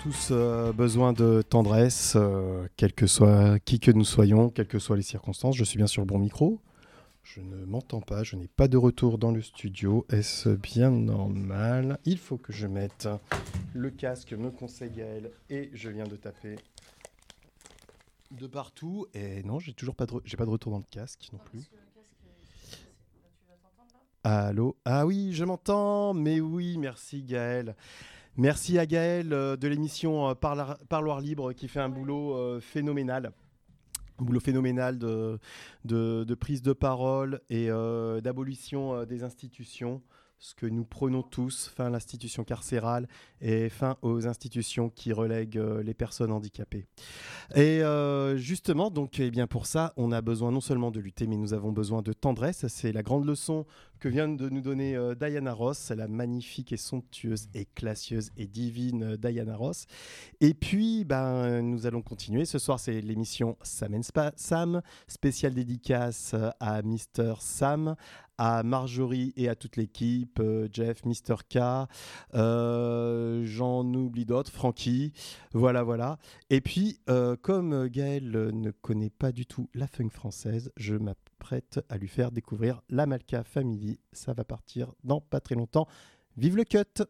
tous besoin de tendresse, quel que soit qui que nous soyons, quelles que soient les circonstances. Je suis bien sur le bon micro. Je ne m'entends pas, je n'ai pas de retour dans le studio. Est-ce bien normal? Il faut que je mette le casque, me conseille Gaël, et je viens de taper de partout. Et non, j'ai toujours pas de retour dans le casque non plus. Allô? Ah oui, je m'entends. Mais oui, merci Gaël. Merci à Gaël de l'émission Parloir Libre qui fait un boulot phénoménal. Un boulot phénoménal de prise de parole et d'abolition des institutions. Ce que nous prenons tous, fin à l'institution carcérale et fin aux institutions qui relèguent les personnes handicapées. Et justement, donc, eh bien, pour ça, on a besoin non seulement de lutter, mais nous avons besoin de tendresse. C'est la grande leçon que vient de nous donner Diana Ross, la magnifique et somptueuse et classieuse et divine Diana Ross. Et puis, nous allons continuer. Ce soir, c'est l'émission Sam and Sam, spéciale dédicace à Mister Sam, à Marjorie et à toute l'équipe, Jeff, Mister K, j'en oublie d'autres, Francky, voilà. Et puis, comme Gaël ne connaît pas du tout la funk française, je m'apprête à lui faire découvrir la Malka Family. Ça va partir dans pas très longtemps. Vive le cut!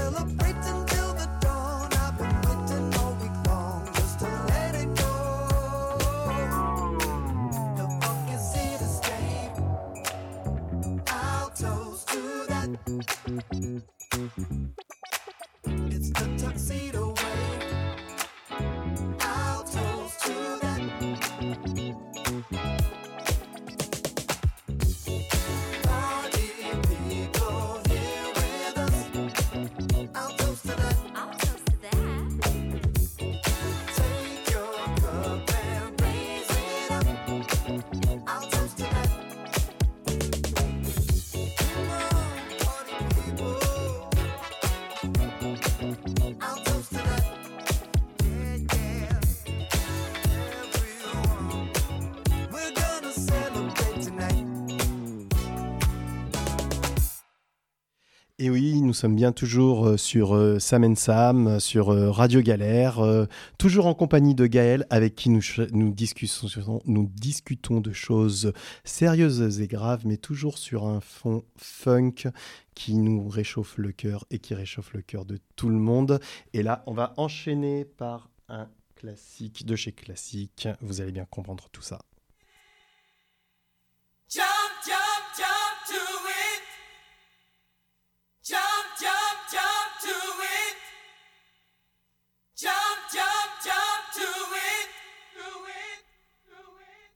Et oui, nous sommes bien toujours sur Sam & Sam, sur Radio Galère, toujours en compagnie de Gaël, avec qui nous discutons de choses sérieuses et graves, mais toujours sur un fond funk qui nous réchauffe le cœur et qui réchauffe le cœur de tout le monde. Et là, on va enchaîner par un classique de chez Classique. Vous allez bien comprendre tout ça. Jump, jump, jump to it. Jump, jump, jump to it. Jump, jump, jump to it. Do it, do it,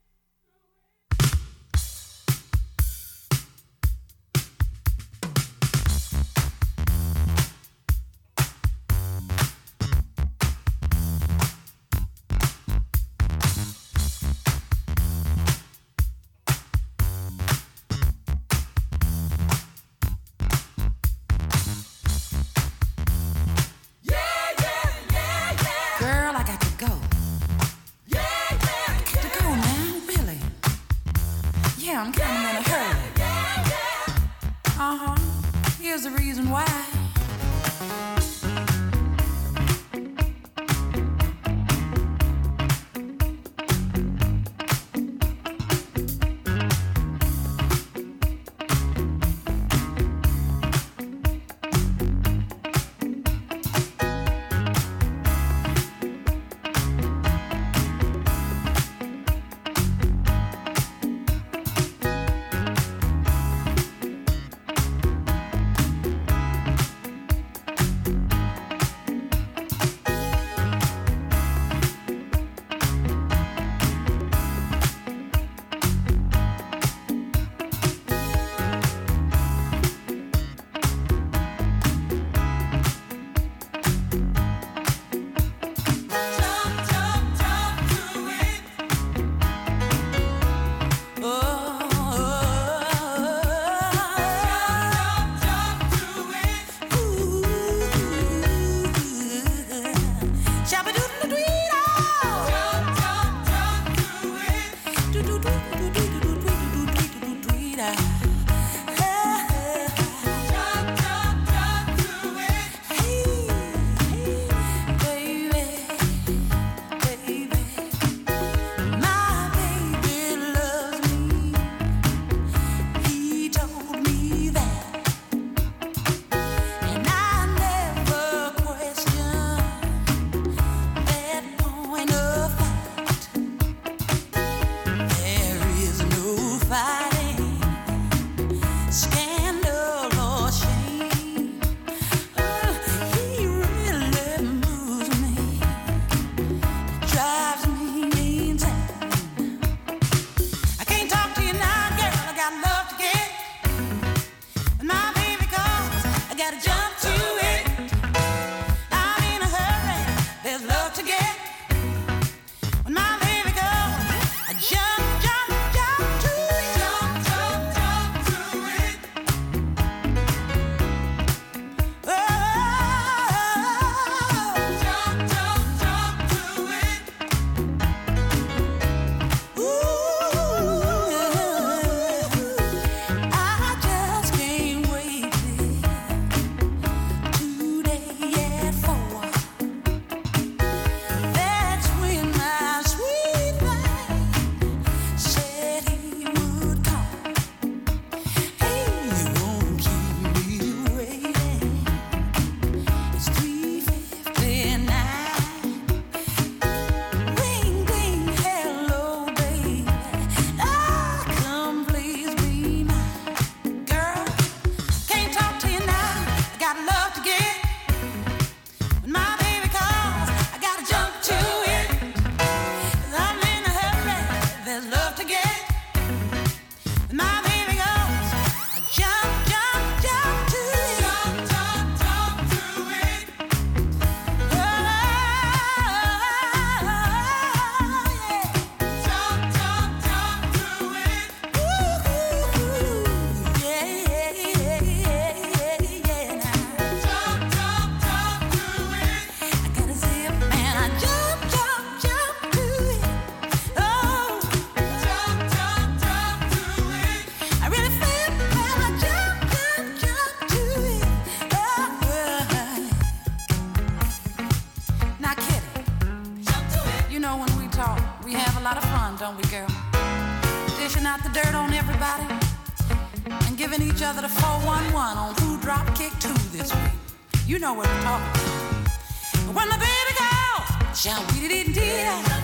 don't we, girl? Dishing out the dirt on everybody and giving each other the 411 on who dropped kick two this week. You know what we're talking about. When the baby calls, shout dee dee dee dee.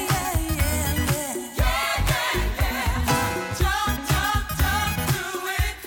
Jump, jump, jump to it.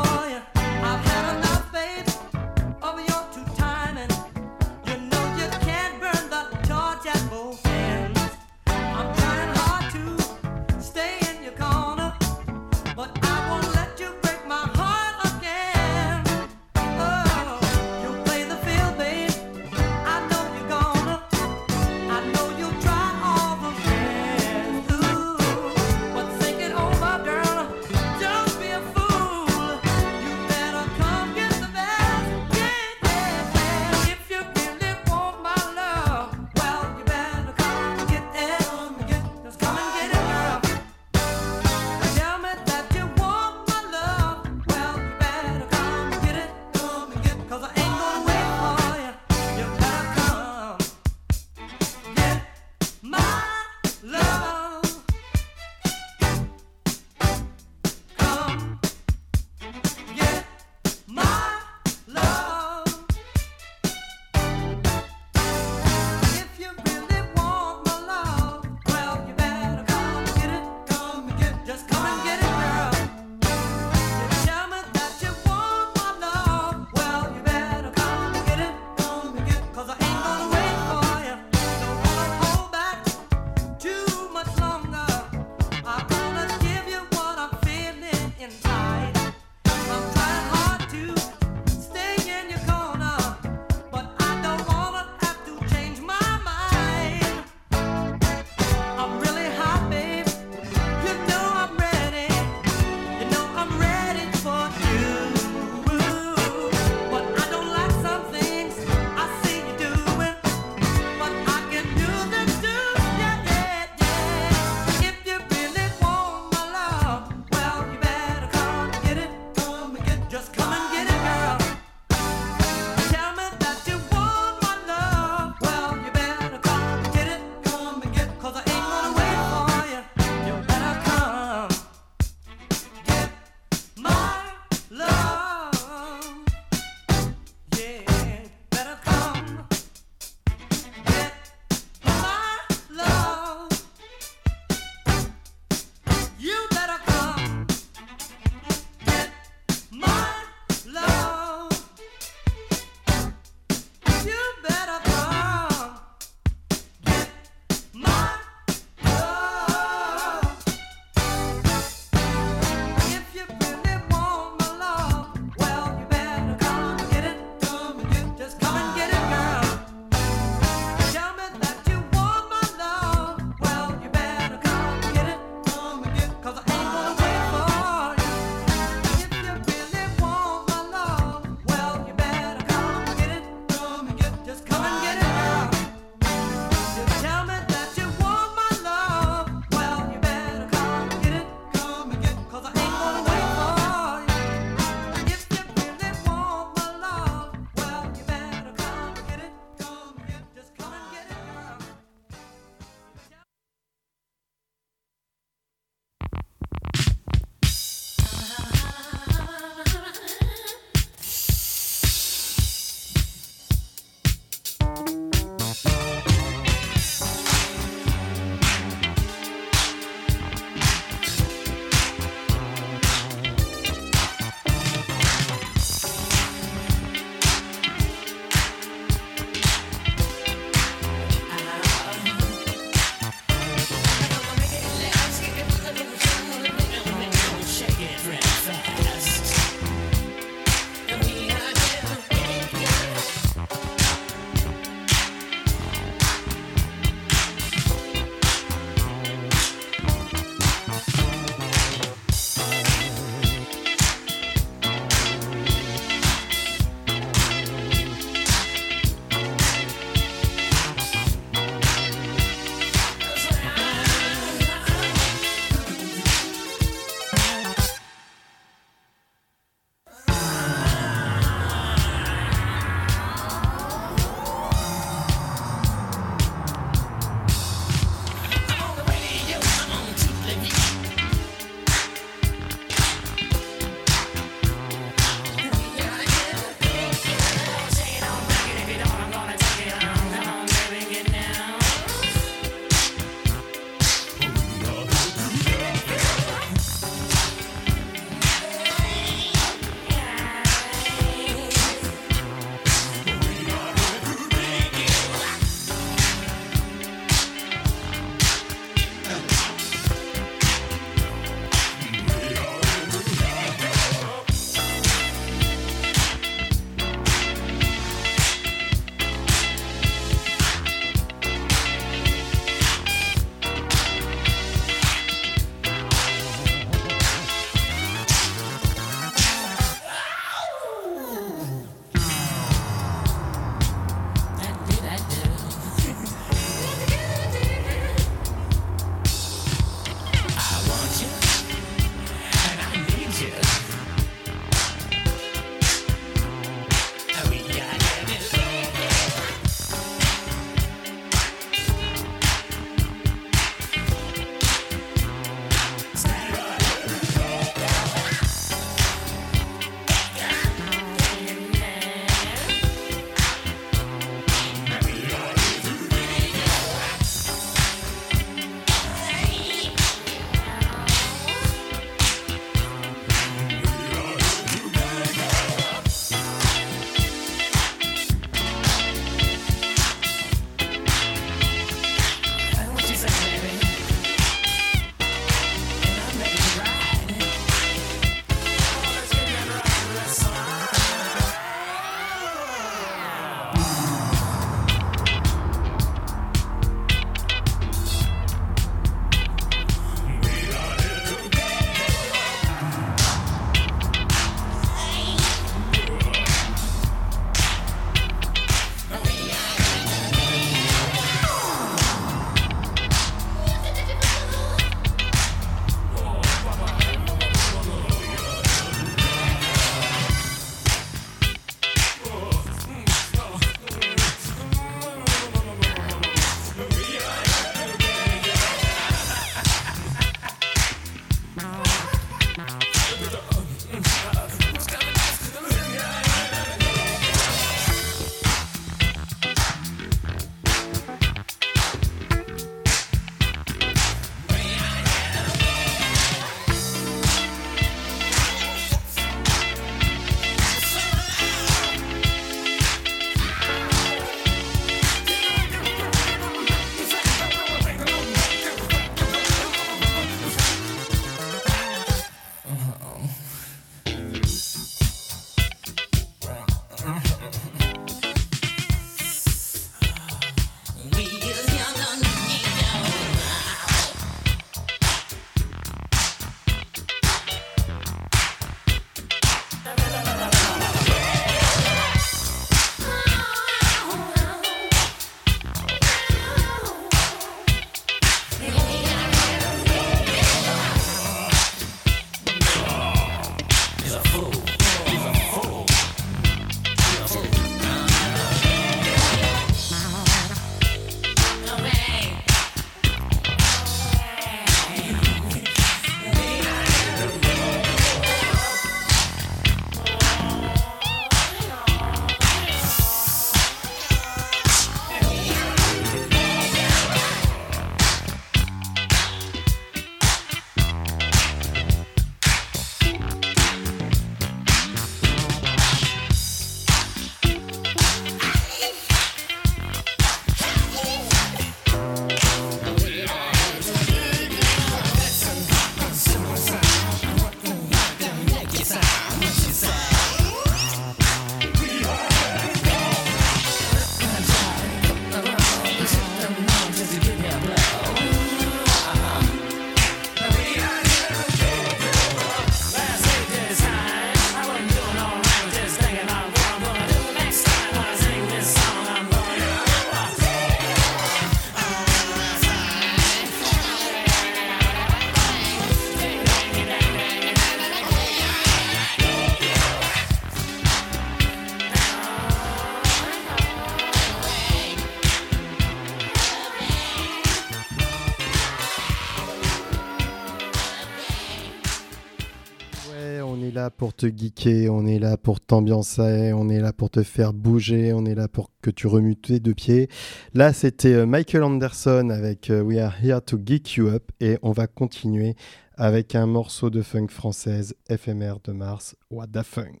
Pour te geeker, on est là pour t'ambiancer, on est là pour te faire bouger, on est là pour que tu remues tes deux pieds. Là, c'était Michael Anderson avec We Are Here to Geek You Up et on va continuer avec un morceau de funk française éphémère de Mars, What the Funk.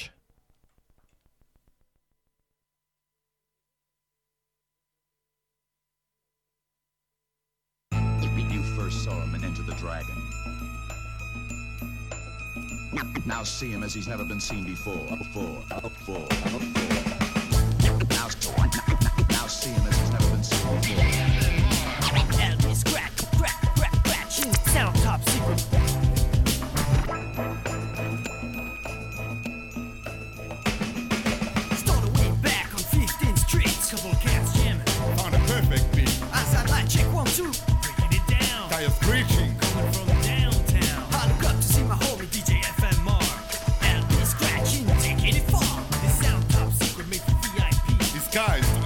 You first saw him in Enter the Dragon. Now see him as he's never been seen before. Now see him as he's never been seen before. Elvis, crack, sound top secret. Started way back on 15th Street, couple cats jamming. On a perfect beat. Outside light, check 1, 2, breaking it down. Tires screeching. Coming from downtown. I look up to see my homie DJ FMR. Elvis scratching, taking it far. This sound top secret made for VIP. Disguised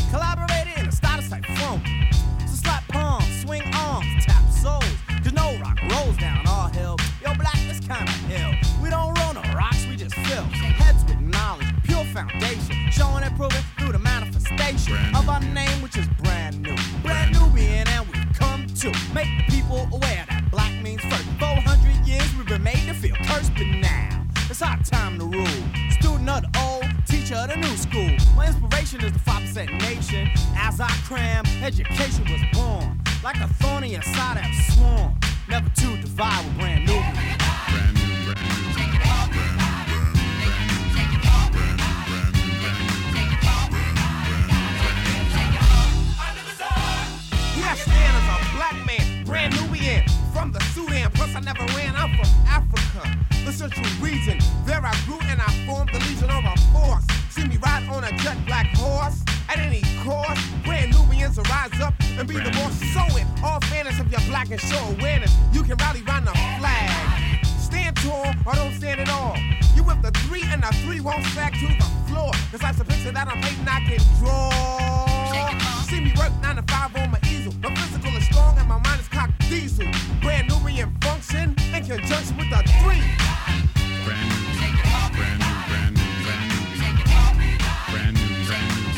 collaborated in a status type phone. So slap palms, swing arms, tap souls. Cause no rock rolls down all hill. Yo, black, this kind of hill. We don't roll no rocks, we just fill heads with knowledge, pure foundation. Showing and proving through the manifestation of our name, which is brand new. Brand Nubian, and we come to make people aware that black means first. 400 years we've been made to feel cursed, but now it's our time to rule. Student of the old, teacher of the new school. My inspiration is the 5% nation. As I cram, education was born. Like a thorn in your side I've sworn. Never to divide with brand new. Brand Nubian, from the Sudan, plus I never ran, I'm from Africa, the central region. There I grew and I formed the Legion of our force. See me ride on a jet black horse, at any cost. Brand Nubians will rise up and be the boss. So in all fairness of your black and show awareness, you can rally round the flag. Stand tall or don't stand at all. You with the 3 and the 3 won't sag to the floor. Cause that's a picture that I'm painting I can draw. See me work 9 to 5 on my easel. My physical is strong and my mind is cocked diesel. Brand Nubian function in conjunction with the 3. Brand new, brand new, brand new, brand new, brand new, brand new, brand new,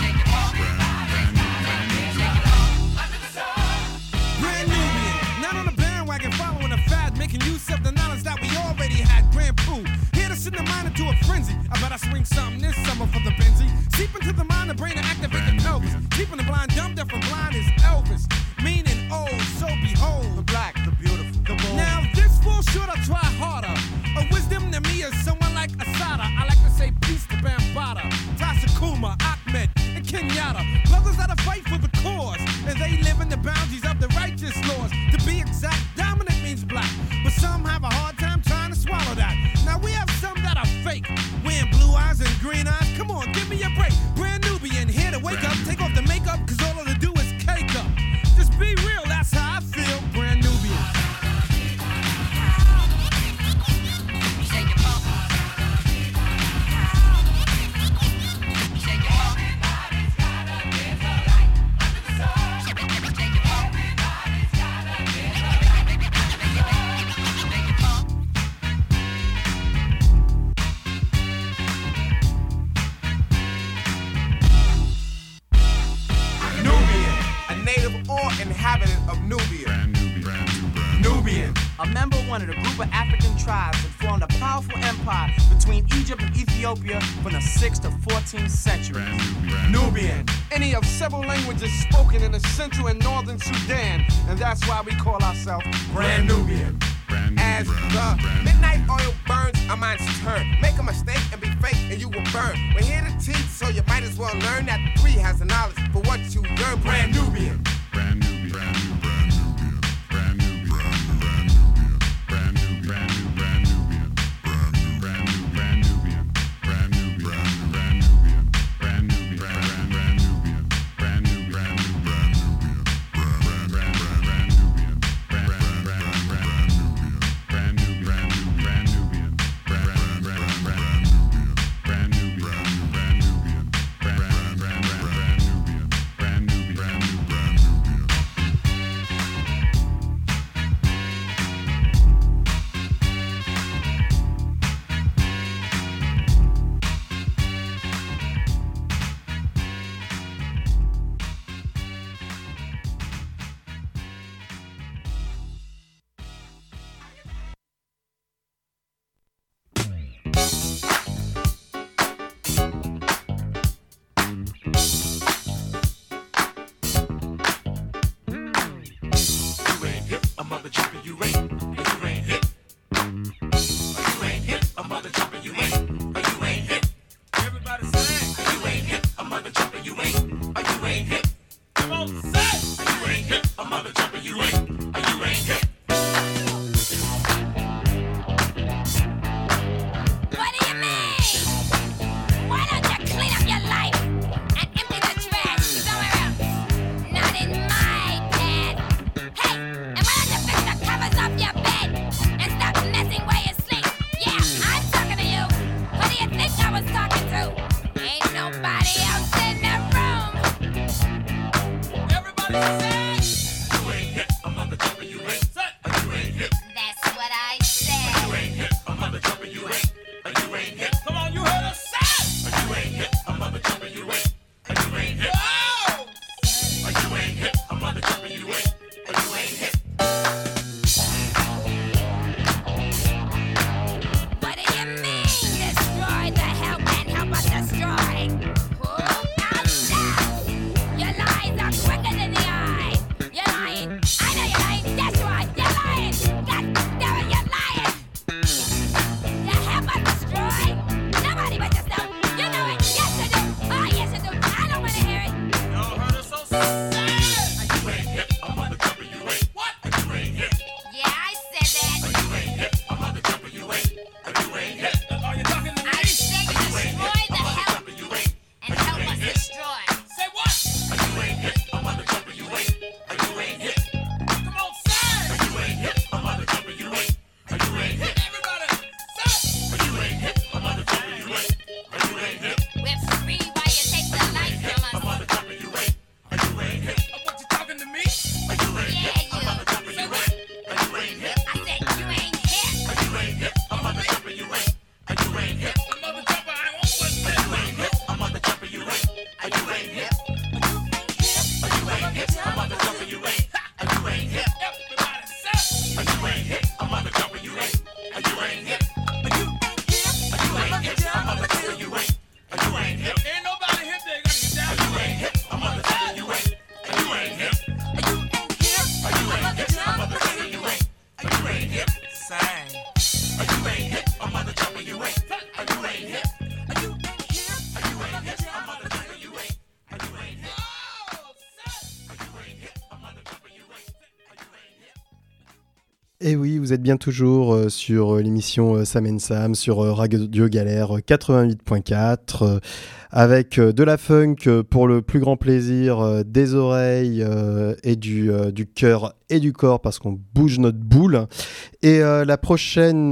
Brand Nubian, not on the bandwagon, following a fad, making use of the knowledge that we already had. Grand Pooh, here to send the mind into a frenzy. I bet I swing something this summer for the Benzie. Seep into the mind, the brain, and activate the pelvis. Keeping the blind dumb, deaf and blind is Elvis. Meaning old, so behold the black, the beautiful, the bold. Now this falls short, I try harder. A wisdom to me is someone like Asada. I like to say peace to Bambaataa, Tasakuma, Ahmed, and Kenyatta. Brothers that fight for the cause, and they live in the boundaries of the righteous laws. To be exact, dominant means black, but some have a hard time trying to swallow that. Now we have some that are fake, wearing blue eyes and green eyes. Come on, give me a break. Brand Nubian, here to wake up, take off the makeup, cause all to do is cake up. Just be real, that's how I feel. Brand Nubian. Inhabitant of Nubia. brand new, brand new, brand new. Nubian. A member of one of the group of African tribes that formed a powerful empire between Egypt and Ethiopia from the 6th to 14th century. Brand new, brand new. Nubian. Any of several languages spoken in the central and northern Sudan, and that's why we call ourselves Brand Nubian. Brand new, As brand new, the brand new. midnight oil burns, our minds turn. Make a mistake and be fake, and you will burn. We're here to teach, so you might as well learn that 3 has the knowledge for what you yearn. Brand Nubian. Brand new, brand new, brand new, brand new, brand new, brand new, brand new, brand new, brand new, brand new, brand new, brand new, brand new, brand new, brand new, brand new, brand new, brand new, brand new, brand new, Nobody else in the room. That's what I said. You ain't hip, a mother jumper, you ain't. You ain't hip. Come on, you heard us say. You ain't hip, a mother jumper, you ain't. You ain't hip. Oh! You ain't hip, a mother jumper, you ain't. You ain't hip. What do you mean, destroy the help and help us destroy? Oh, no. Your lies are quicker than the eye. You're lying. I know you're lying. That's right. You're lying. God damn it, you're lying. You help us destroy? Nobody but yourself. You know it. Yes, you do. Oh, yes, you do. I don't want to hear it. Y'all heard us so sad. You ain't hip, a mother jumper, you ain't. What? You ain't hip. Yeah, I said that. You ain't hip, a mother jumper, you ain't. You ain't hip. Are you talking to me? I said destroy the help You ain't. and help us destroy. Say what? You ain't hip, a mother jumper, you ain't. You ain't hip. Come on, say. You ain't hip, a mother jumper, you ain't. You ain't hip. Everybody, say. You ain't hip, a mother jumper, you ain't. You ain't hip. We're free while you take the life from A us. mother jumper, you ain't. You ain't hip. What you talking to me? You ain't Yeah, hip, a you. mother jumper, you ain't. You ain't hip. I said you ain't hip. You ain't hip, a mother jumper, you ain't. You ain't hip. A mother jumper, I won't listen. You ain't hip, a mother jumper, you ain't. You ain't hip. You ain't hip, a mother jumper, you ain't. You ain't hip. Everybody say. You ain't hip, a mother jumper, you ain't. You ain't hip. You ain't hip, a mother jumper, you ain't. You ain't hip. Ain't nobody hip there gonna get down. You ain't hip, a mother jumper, you ain't. You ain't hip. You ain't hip, a mother jumper, you ain't. You ain't hip. Sang. You ain't hip, a mother jumper, you ain't. You ain't hip. You ain't hip, a mother jumper, you ain't. You ain't hip. You ain't hip, a mother jumper, you ain't. You ain't hip. Et oui, vous êtes bien toujours sur l'émission Sam & Sam sur Radio Galère 88.4 avec de la funk pour le plus grand plaisir des oreilles et du cœur et du corps parce qu'on bouge notre boule. Et la prochaine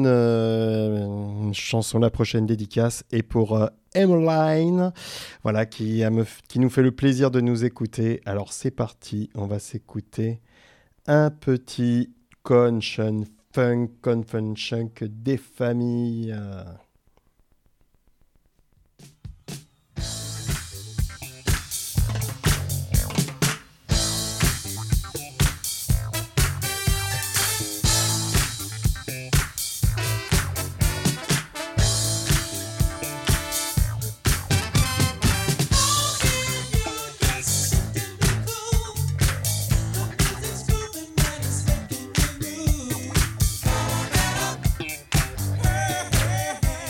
chanson, la prochaine dédicace est pour Emmeline, voilà, qui nous fait le plaisir de nous écouter. Alors c'est parti, on va s'écouter un petit Confusion Funk, Confusion des familles. Hey, hey, hey.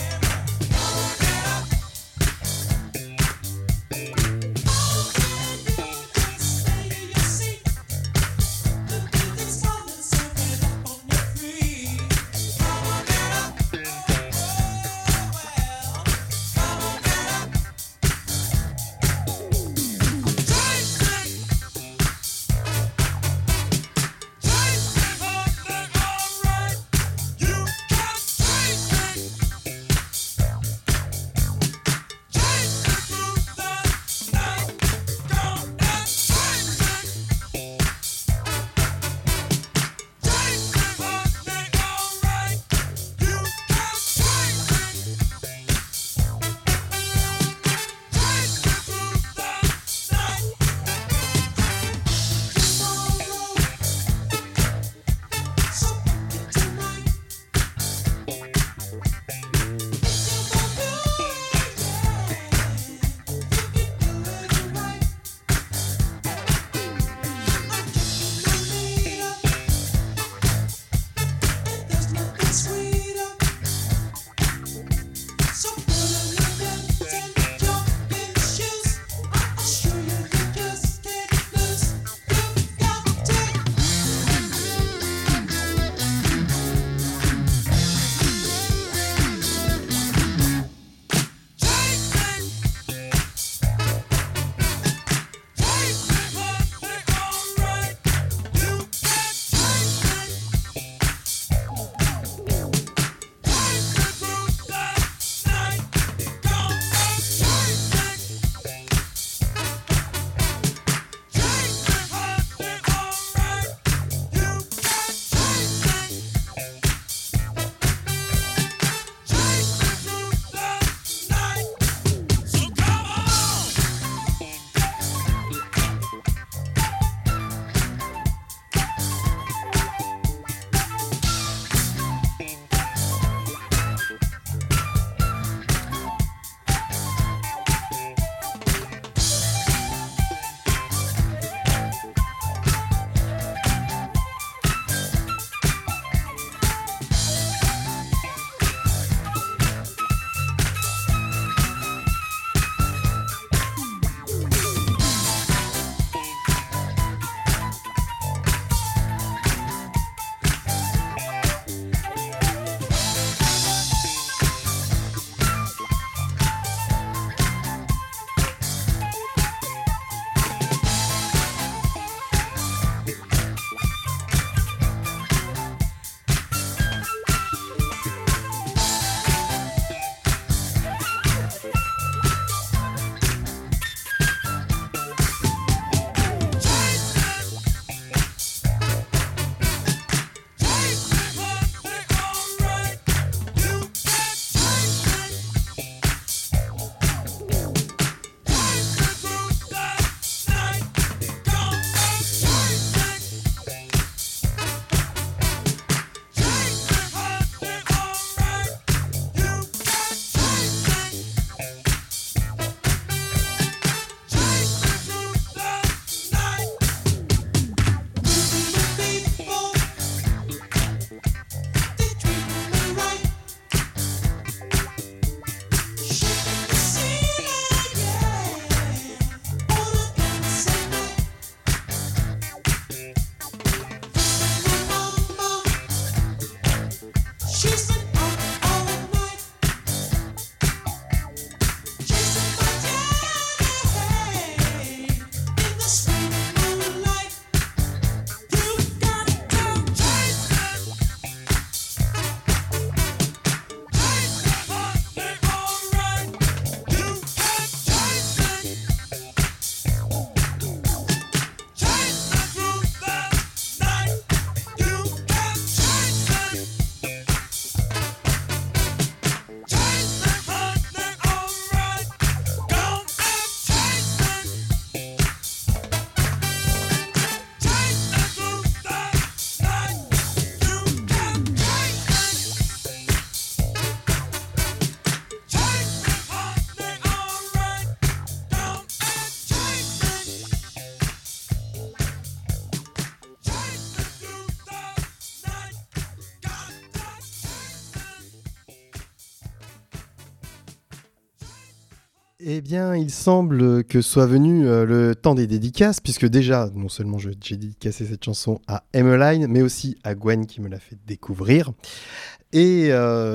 Eh bien, il semble que soit venu le temps des dédicaces, puisque déjà, non seulement j'ai dédicacé cette chanson à Emmeline, mais aussi à Gwen qui me l'a fait découvrir. Et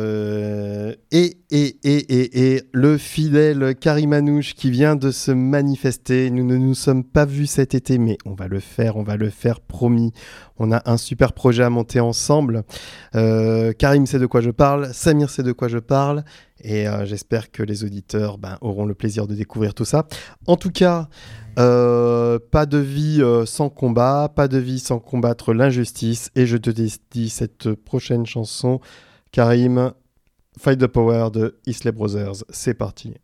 le fidèle Karim Manouche qui vient de se manifester. Nous ne nous sommes pas vus cet été, mais on va le faire, promis. On a un super projet à monter ensemble. Karim sait de quoi je parle, Samir sait de quoi je parle, et j'espère que les auditeurs auront le plaisir de découvrir tout ça. En tout cas, pas de vie sans combat, pas de vie sans combattre l'injustice, et je te dis cette prochaine chanson, Karim, Fight the Power de Isley Brothers. C'est parti.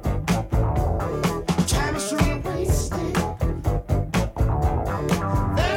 Time is running wasted.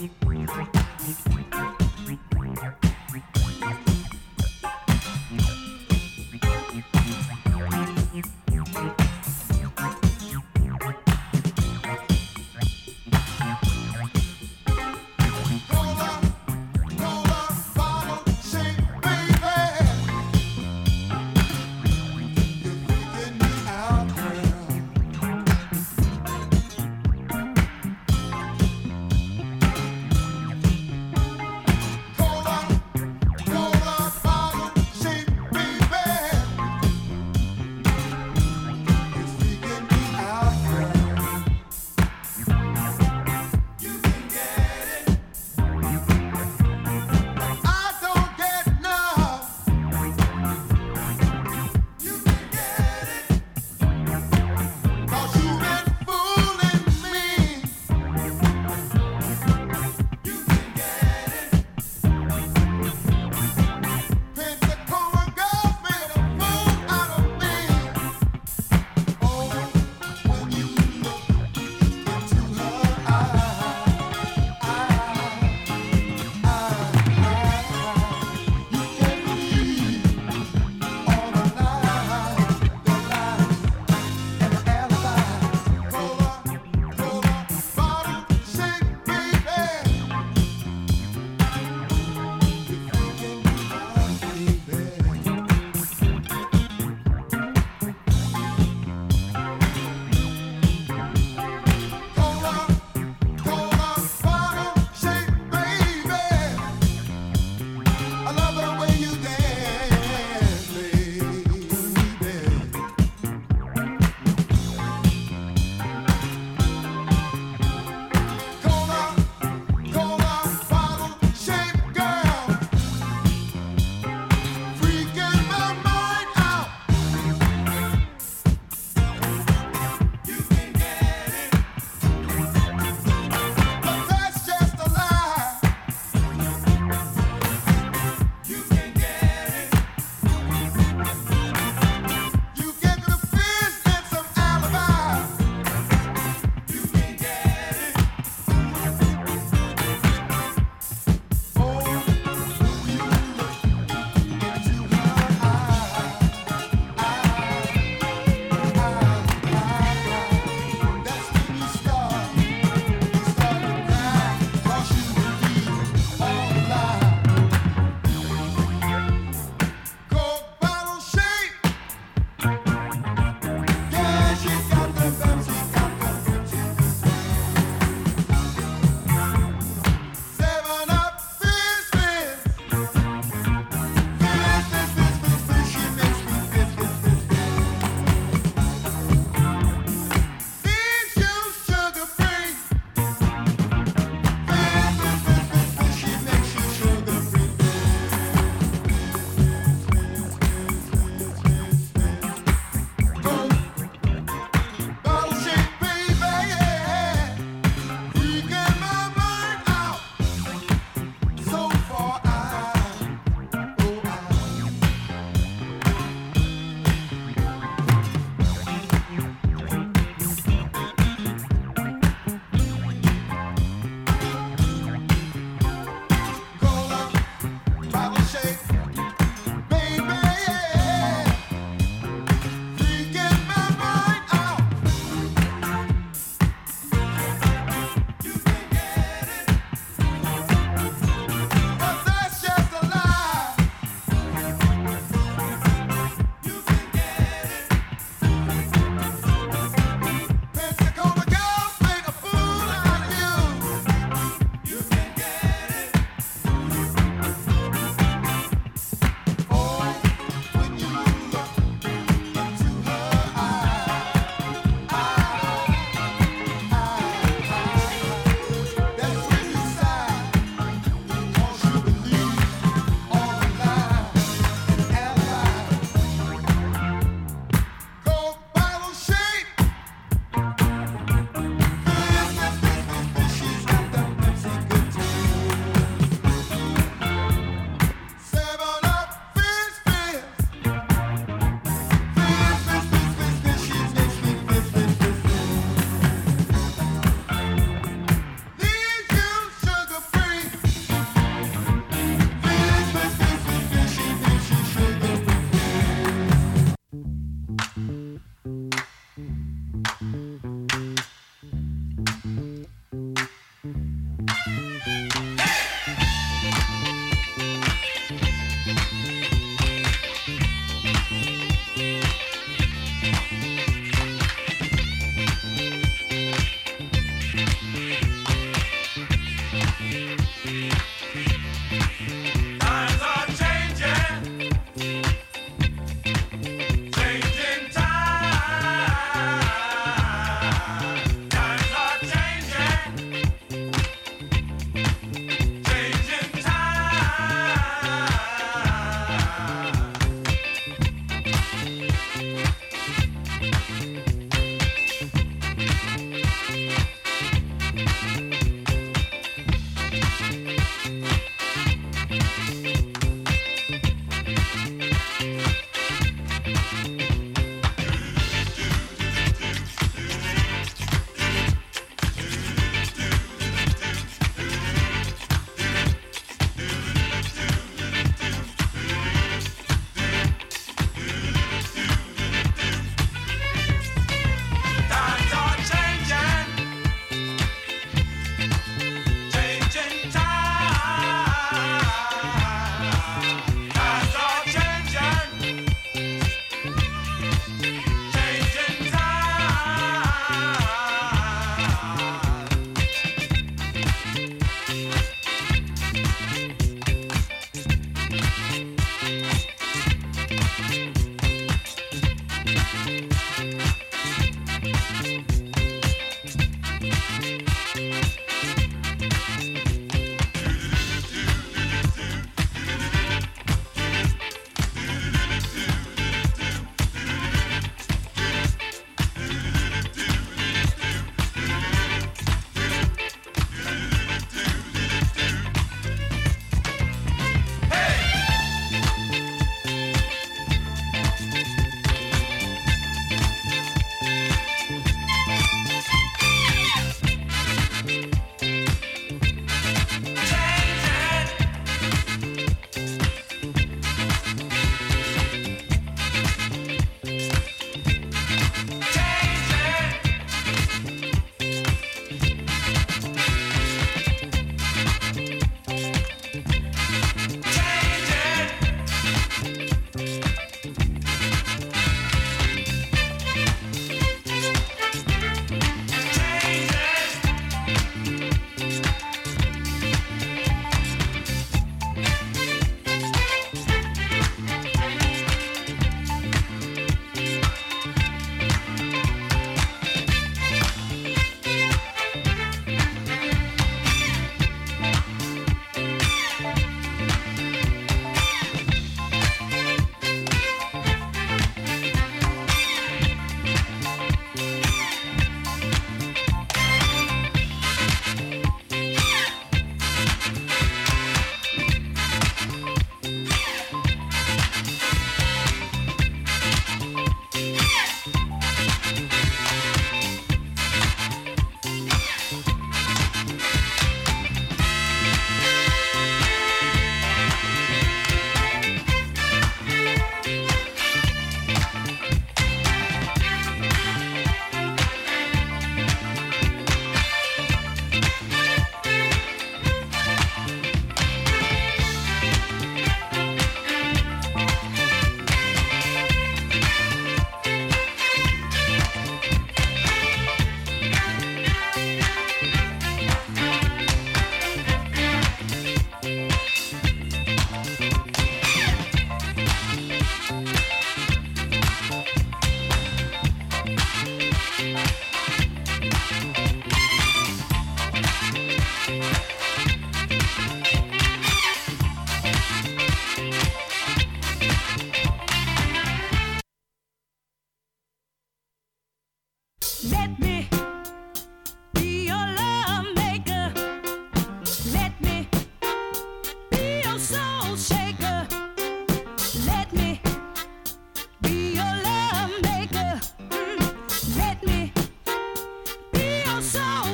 Out, girl.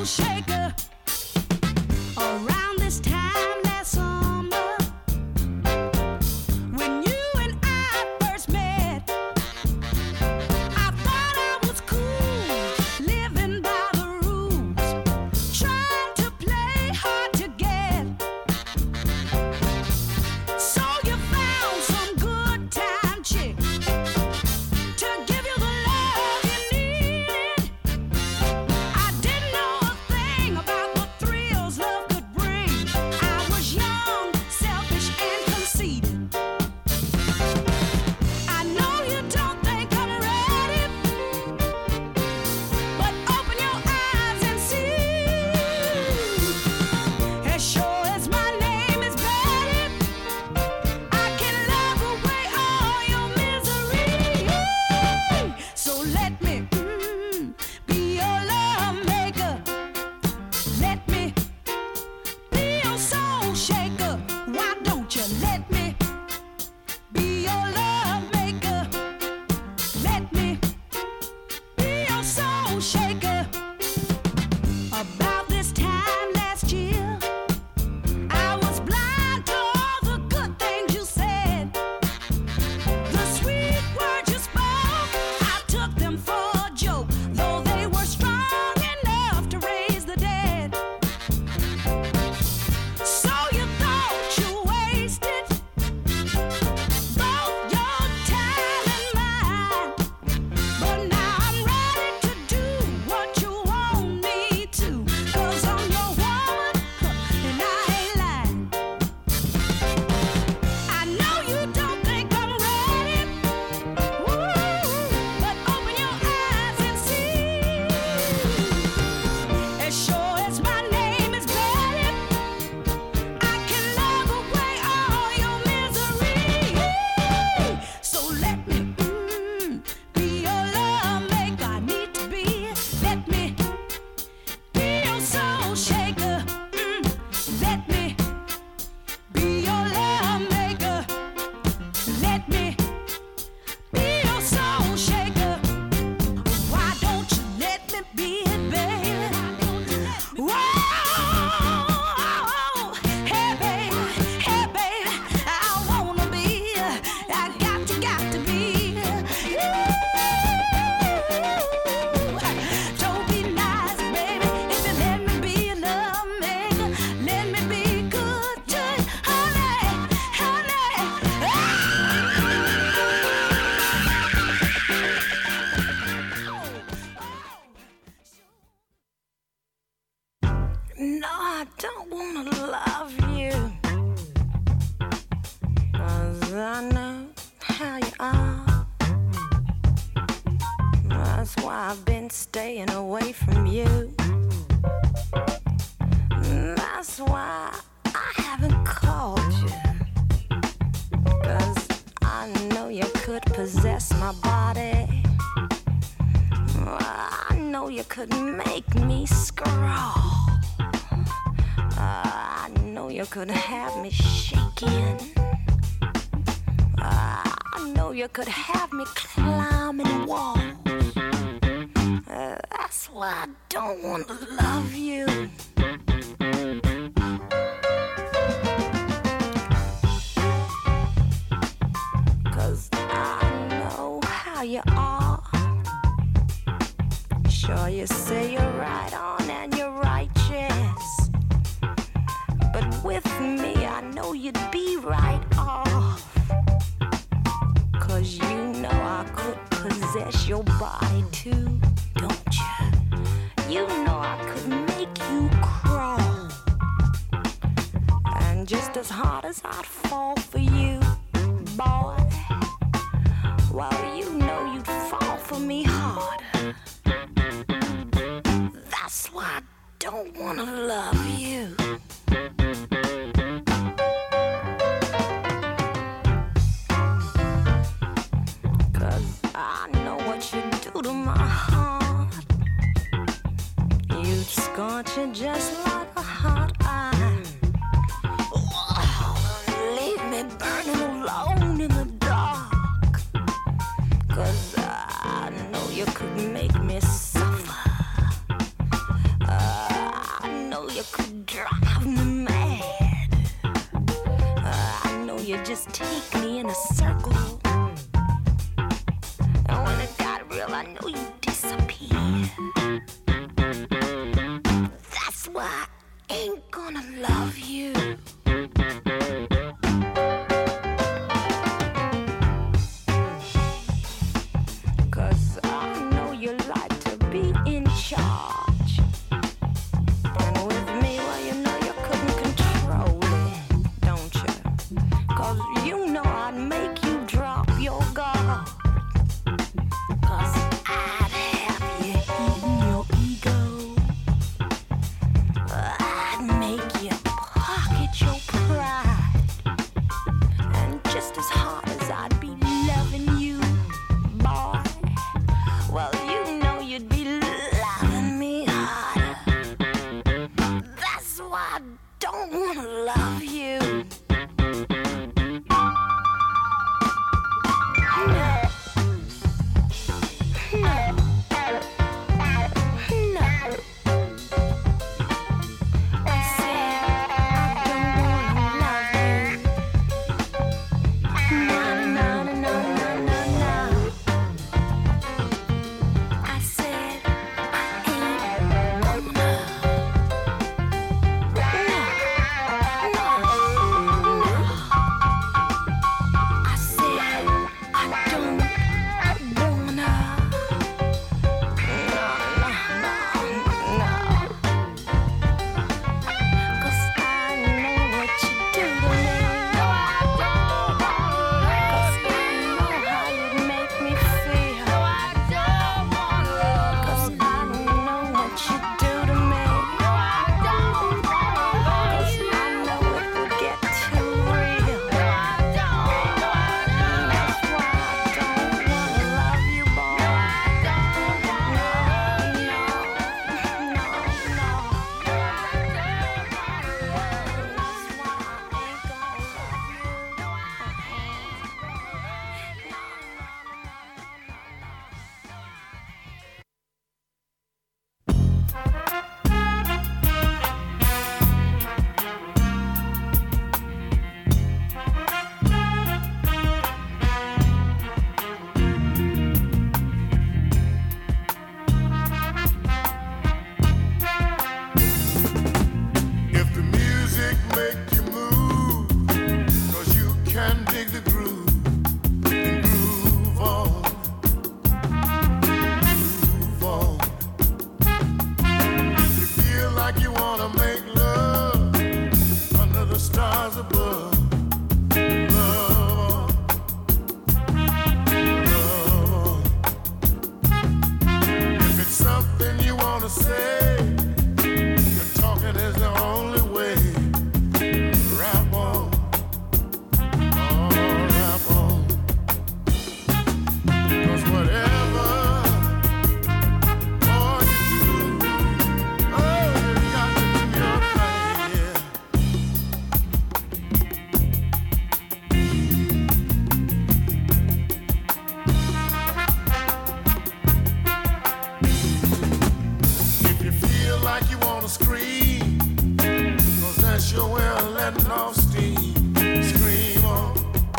shaker. Around this time last summer, when you and I first met, I thought I was cool, living by the rules, trying to play hard to get. So you found some good time chick to give you the love you needed. I didn't know a thing about the thrills love could bring. I was young, selfish, and conceited. I know you don't think I'm ready, but open your eyes and see. As sure as my name is Betty, I can love away all your misery. So let me be your love maker. Let me be your soul shaker. Why don't you let me be your love maker? Let me be your soul shaker. About this time last year, I was blind to all the good things you said. The sweet words you spoke, I took them for a joke, though they were strong enough to raise the dead. So you thought you wasted both your time and mine, but now I'm ready to do what you want me to, 'cause I'm your woman and I ain't lying. I know you don't think I'm ready, but open your eyes and see. As sure as my name is Betty, I can love away all your misery. So let me be your love maker. I need to be. Let me be your soul shaker. Let me be your love maker. Let me be your soul shaker. Why don't you let me be it, baby? Whoa, hey baby, I wanna be. I got to be. Don't be nice, baby, if you let me be your love maker. Let me be good to you, honey. No, I don't wanna love you, 'cause I know how you are. That's why I've been staying away from you. That's why I haven't called you, 'cause I know you could possess my body. I know you could make me scrawl. I know you could have me shaking. I know you could have me climbing walls. That's why I don't want to love you. 'Cause I know how you are. Sure, you say you're right on and you're righteous, but with me I know you'd be right off. 'Cause you know I could possess your body too, don't you? You know I could make you crawl. And just as hard as I'd fall for you, boy, well, you know you'd fall for me harder. That's why I don't wanna love you. 'Cause I know what you do to my heart. You'd scorch it just like a hot iron. Leave me burning alone in the dark. 'Cause I know you could make me suffer. wanna love you. Cause I know you like to be in charge. And with me, well, you know you couldn't control it, don't you? Cause you know I'd make you drop your guard. Cause I'd have you eating your ego. I'd make you pocket your pride. And just as hard as I'd be loving you, boy, well, you know you'd be loving me harder. That's why I don't wanna love you. If the music make you move, 'cause you can dig the groove and groove on, groove on. If you feel like you wanna make love under the stars above, love on, love on. If it's something you wanna say, talking is the only way. Rap on, oh, rap on. 'Cause whatever, oh, you do, oh, you got to do your thing, yeah. If you feel like you wanna scream, 'cause that's your way of letting off steam. Scream on,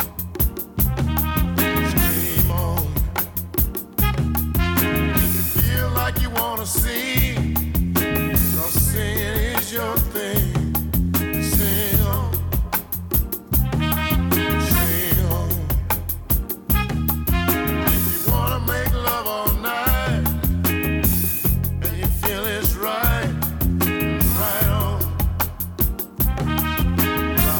scream on. If you feel like you wanna sing, 'cause singing is your thing. Sing on, sing on. If you wanna make love all night, and you feel it's right, right on, right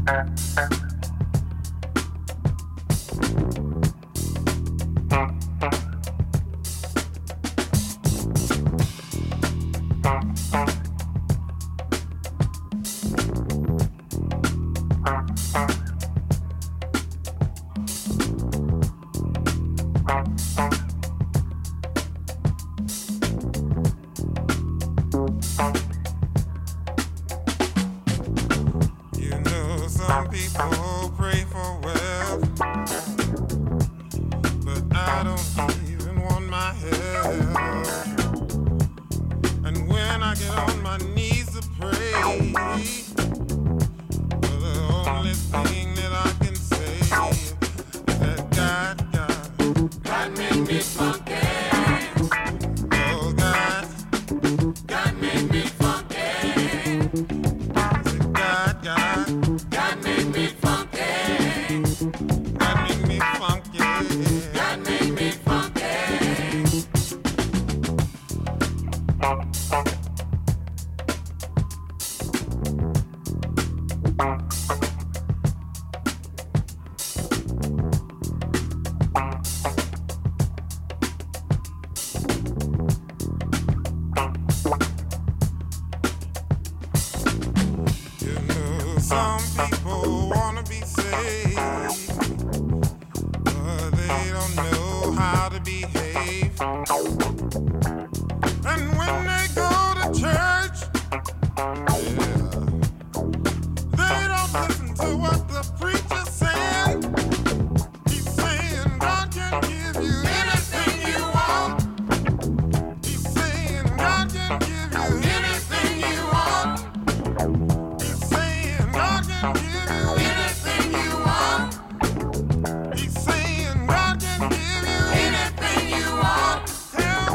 You know some people pray for wealth, but I don't even want my help. And when I get on my knees to pray, well, the only thing that I can say is that God made me funky. Oh, God made me funky. God made me funky. God made me funky. God made me funky. You know, some people wanna be saved, but they don't know how to behave. And when they go to church, yeah, they don't listen to what the preacher's saying. He's saying God can give you anything you want. He's saying God can give you anything you want. He's saying God can give you anything you want. He's saying God can give you anything you want. Tell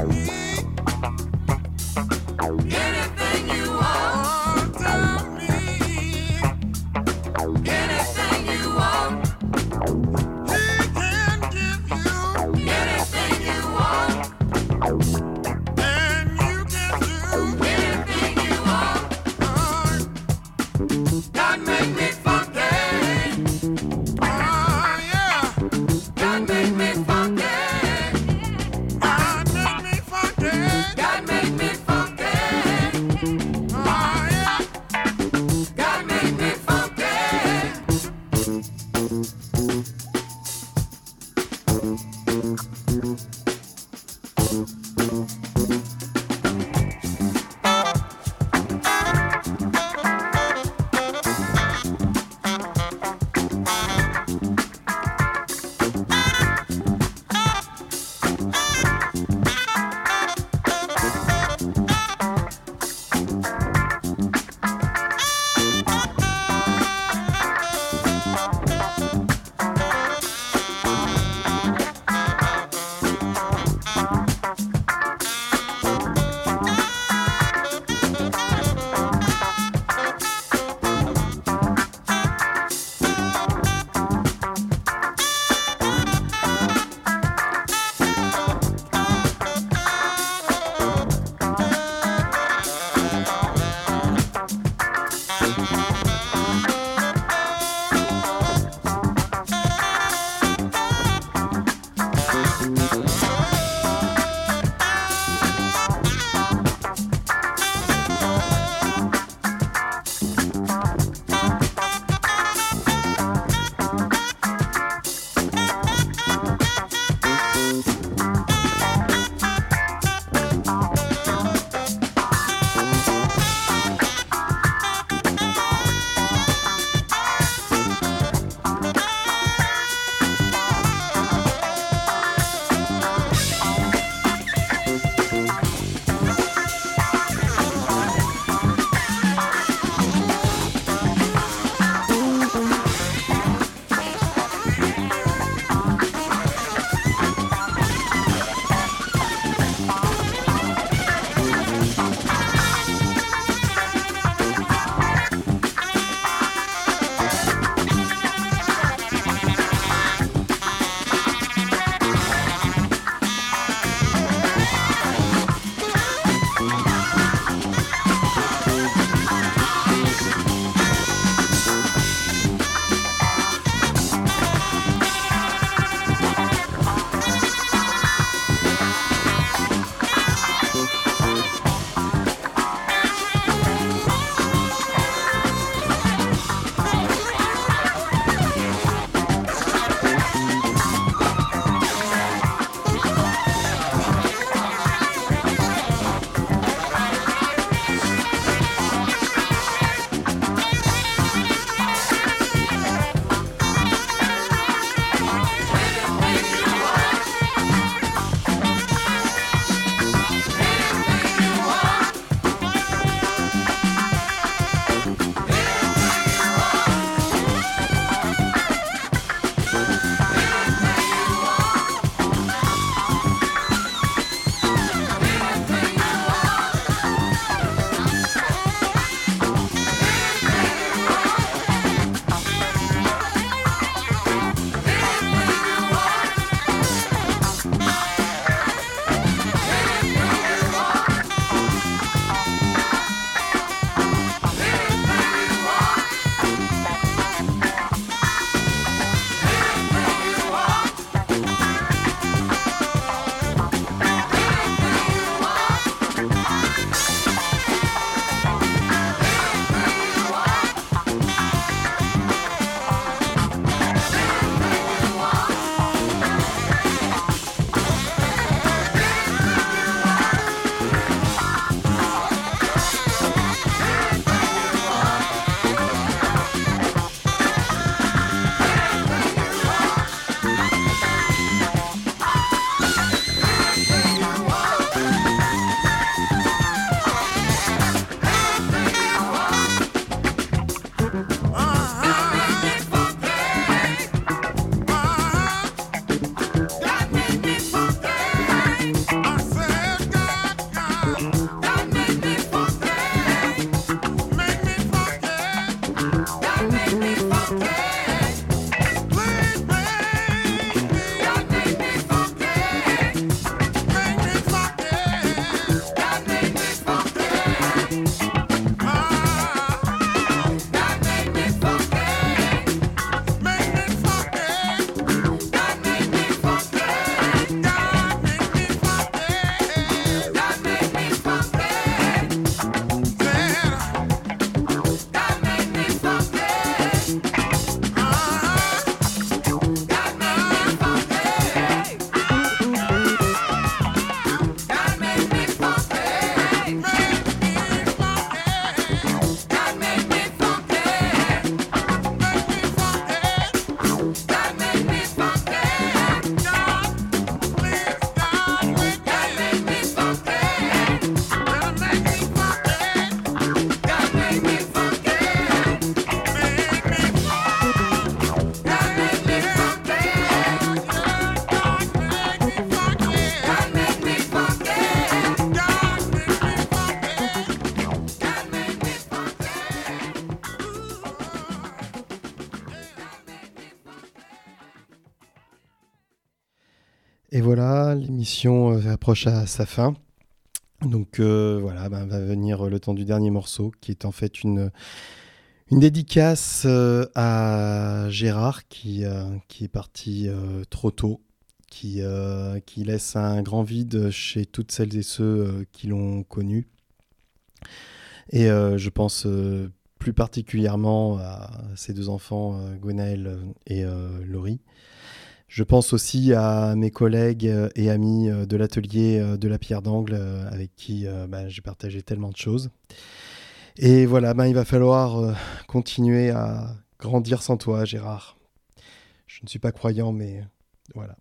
Et voilà, l'émission approche à sa fin. Donc voilà, va venir le temps du dernier morceau, qui est en fait une dédicace à Gérard, qui est parti trop tôt, qui laisse un grand vide chez toutes celles et ceux qui l'ont connu. Et je pense plus particulièrement à ses deux enfants, Gwenaël et Laurie. Je pense aussi à mes collègues et amis de l'atelier de la Pierre d'Angle, avec qui j'ai partagé tellement de choses. Et voilà, il va falloir continuer à grandir sans toi, Gérard. Je ne suis pas croyant, mais voilà.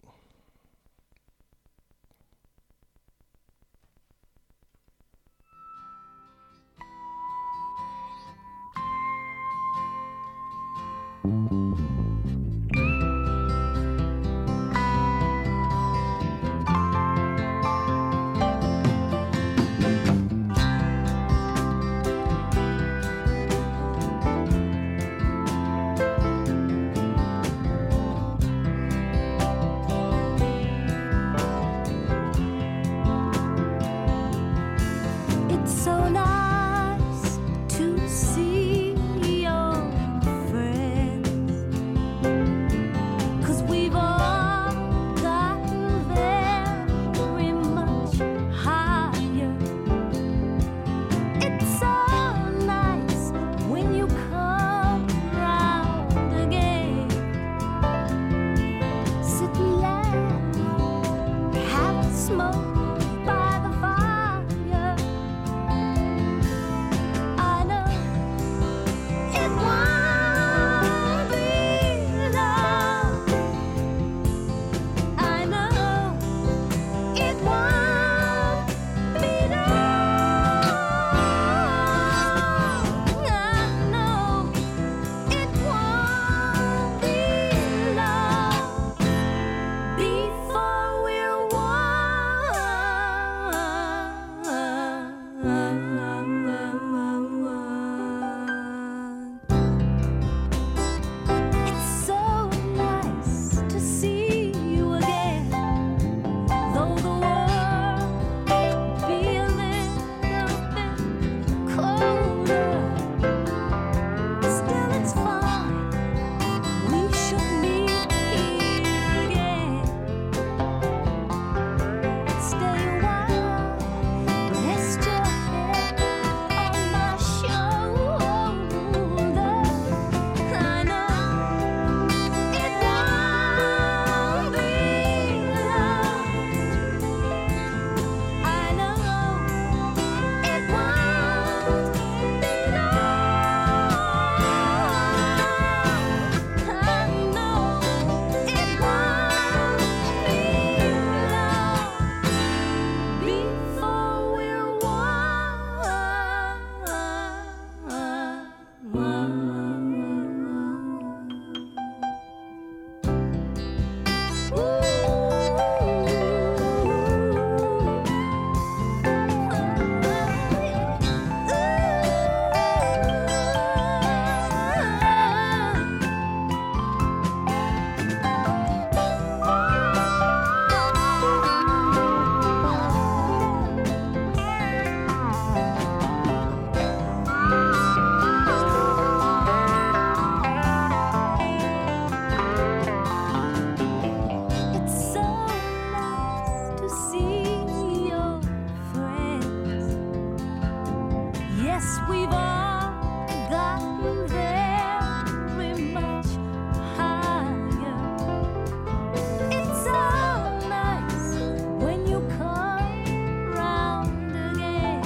It's so nice to see your friends, 'cause we've all gotten very much higher. It's so nice when you come round again. Sit and laugh, have a smoke by the fire. I know it won't be long. I know it won't be long. I know it won't be long before we're one. It's so nice to see you again, though the world may be a little bit colder. Still, it's fine. We should meet here again. Stay a while, rest your head on my shoulder. I know it won't be long. I know it won't be long. I know it won't be long before we're It's so nice to see your friends. Yes, we've all gotten very much higher. It's so nice when you come round again.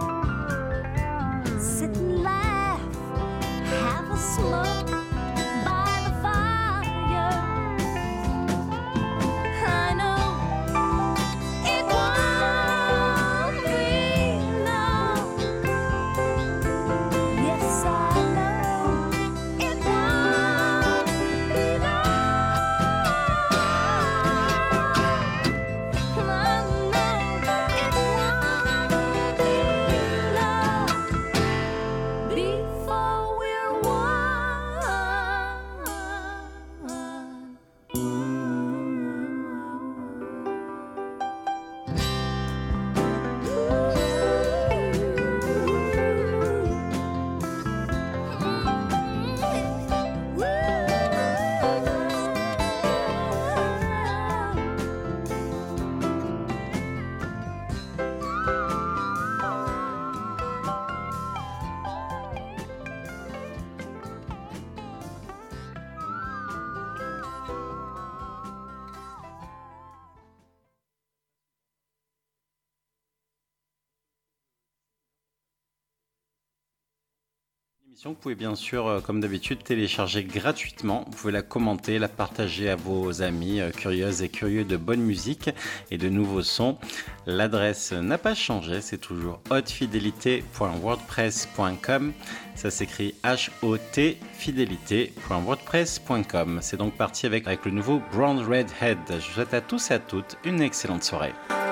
Sit and laugh, have a smoke by the fire. I know it won't be long. Vous pouvez bien sûr, comme d'habitude, télécharger gratuitement. Vous pouvez la commenter, la partager à vos amis curieuses et curieux de bonne musique et de nouveaux sons. L'adresse n'a pas changé, c'est toujours hautefidélité.wordpress.com. Ça s'écrit HOT fidélité.wordpress.com. C'est donc parti avec le nouveau Brown Redhead. Je vous souhaite à tous et à toutes une excellente soirée.